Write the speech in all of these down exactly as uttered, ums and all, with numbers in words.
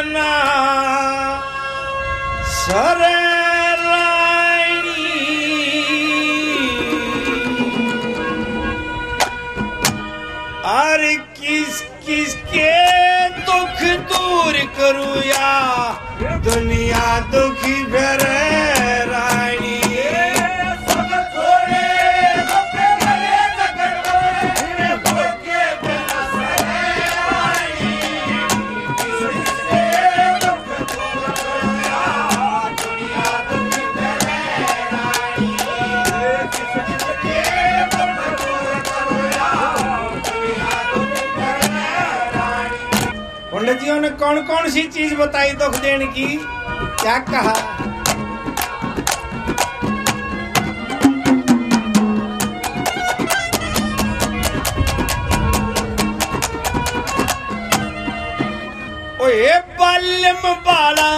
ना सरे रानी और किस किस के दुख दूर करूं या दुनिया दुखी भरे रानी पंडितियों ने कौन कौन सी चीज बताई दुख देने की? क्या कहा? ओए बाल्यम बाला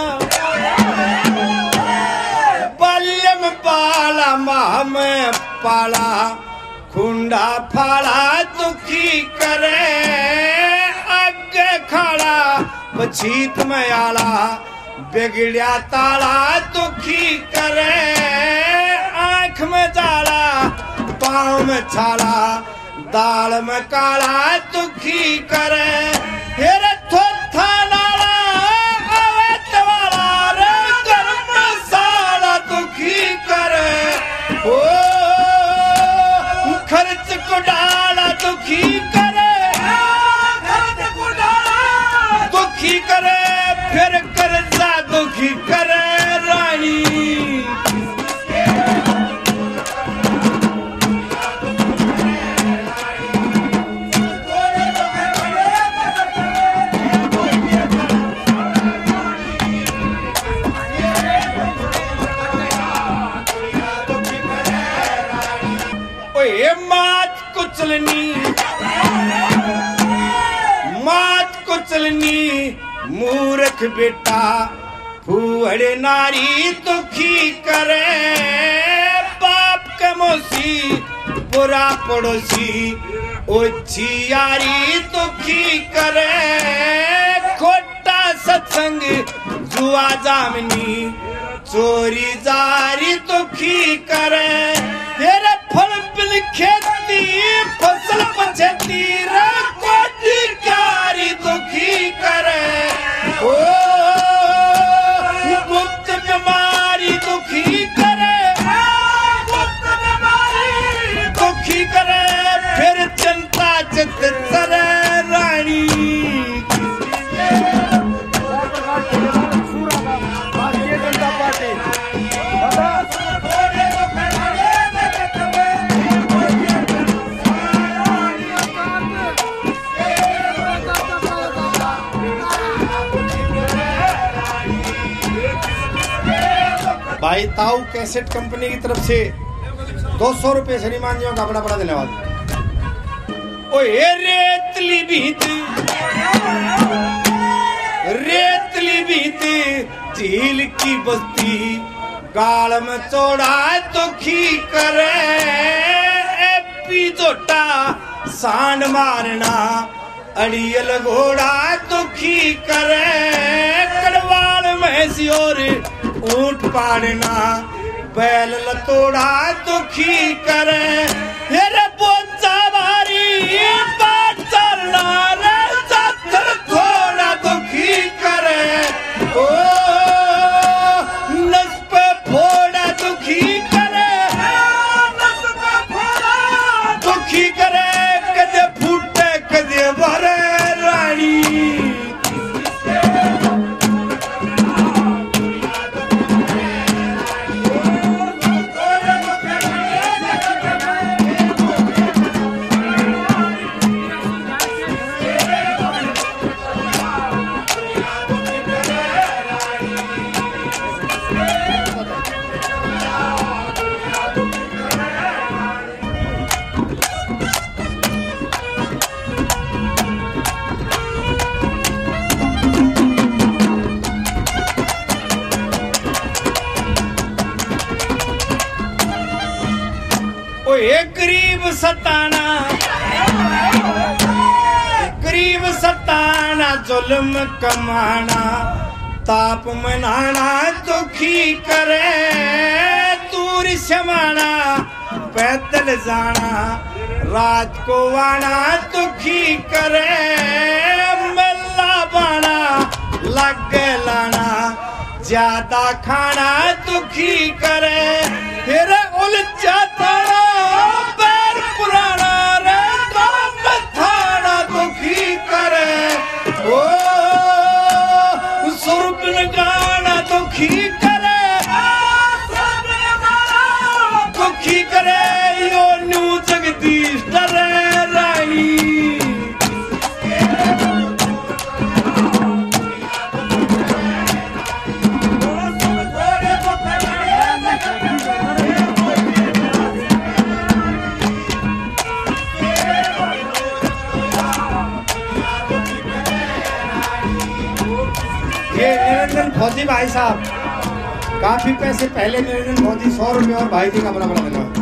बाल्यम बाला माह में पाला खुंडा फाड़ा दुखी करे खड़ा पछीत में आला बिगड़िया ताला दुखी करे आंख में जाला पाँव में छाला दाल में काला दुखी करे हेरे थोथा नाला अवैत वाला रे गर्म मसाला दुखी करे ओ खर्च को डाला दुखी करे दुखी करे फिर कर्जा दुखी करे रानी ओए मात कुचलनी मात कुचलनी मूर्ख बेटा फूहड़े नारी दुखी करे बाप के मोसी बुरा पड़ोसी ओछी यारी दुखी करे खोटा सत्संग जुआ जामनी चोरी जारी दुखी करे तेरे फल बिल खेती फसल पछती रे कोटी कारी दुखी करे ओ गुप्त बीमारी दुखी करे गुप्त बीमारी दुखी करे फिर चिंता चित सरे रानी भारतीय जनता पार्टी भाई ताऊ कैसेट कंपनी की तरफ से दो सौ रुपए श्रीमान जी का बड़ा बड़ा धन्यवाद। ओए रेतली बीत रेतली बीत झील की बस्ती गाल में चौड़ा दुखी करे एपी जोटा सांड मारना अड़ियल घोड़ा दुखी करे कड़वाल में और ऊंट पाड़ना बैल लतोड़ा दुखी करे हेरे बोचा भारी बात चलना रे चादर थोड़ा दुखी करे ओ नस पे फोड़ा दुखी करे नस पे फोड़ा दुखी करे कदे फूटे कदे भरे रानी गरीब सताना गरीब सताना जो जुल्म कमाना ताप मनाना दुखी करे दूर समाना पैदल जाना रात को आना दुखी करे मेला बाना लग लाना ज्यादा खाना दुखी करे फिर उलझा तारा पैर पुराना रे काम थाना दुखी करे ओ सुरबिन गाना दुखी करे दुखी करे यो न्यू जगदीश डरे राई ये निरंजन फौजी भाई साहब काफी पैसे पहले निरंजन फौजी सौ रुपये और भाई जी का बड़ा बड़ा बना